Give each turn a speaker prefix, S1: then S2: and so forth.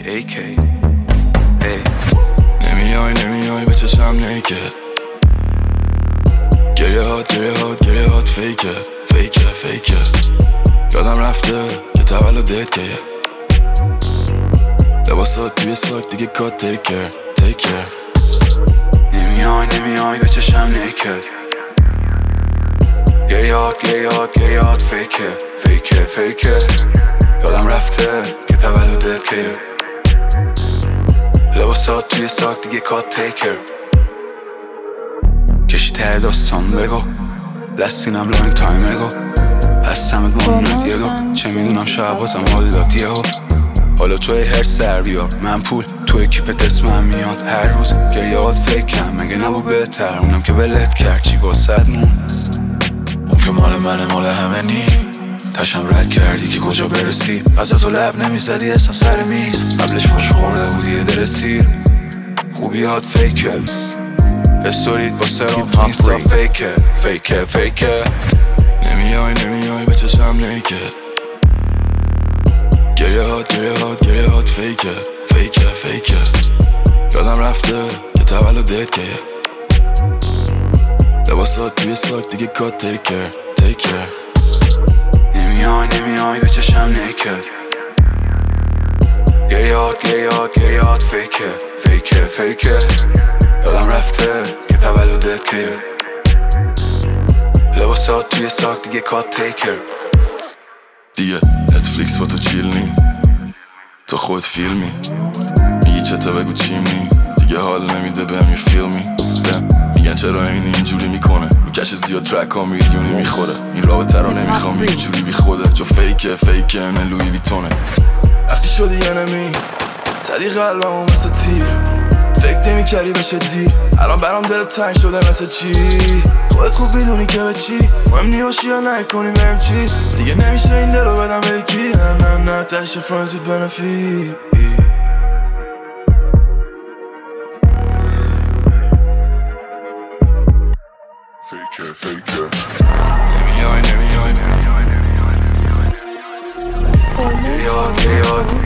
S1: AK ای نمیای به چشم نیکه گریه هات فیکه یادم رفته که تولدت که لباسات توی ساک دیگه کات تیکر نمیای به چشم نیکه گریه هات فیکه یادم رفته که تولدت که لباسات توی ساک دیگه کات تیکر کشی ته داستان بگو لستینم لانگ تایم اگو هستمت مانونت یگو چه میدونم شاید بازم حال داد یهو حالا توی هر سر بیا من پول تو اکیپت اسمم میاد هر روز گریهات فیکم مگه نبود بهتر اونم که ولت کرد چی واسد مون اون که مال منه مال همه نی تشم رد کردی که کجا برسی از تو لب نمیزدی اصلا سر میز قبلش فش خورده بودی درستی خوبیات فیکه استوریت با سرام اینستا فیکه نمیای به چشم نیکه گریه هات فیکه یادم رفته که تولدت که لباسات توی ساک دیگه کات تیکر نمیای به چشم نیکه گریه هات فیکه یادم رفته که تولدت که لباسات توی ساک دیگه کات تیکر دیگه نتفلیکس با تو چیل نی تو خود فیلمی میگی چطور بگو چیمنی دیگه حال نمیده بهم یه فیلمی میگن چرا اینجوری میکنه میکشه زیاد ترک ها میلیونی میخوره این رابطه رو نمیخوام اینجوری بی خوده جو فیکه من لوی ویتونه وقتی شدی یه نمی زدی قلبمو مثل تیر فکر نمی‌کردی بشه دیر الان برام دلت تنگ شده مثل چی خودت خوب میدونی که به چی مهم نیباشی یا نکنی بهم چی دیگه نمیشه این دلو بدم به یکی نه تشه فرانز وید بنفیت فیکه نمیای گریه هات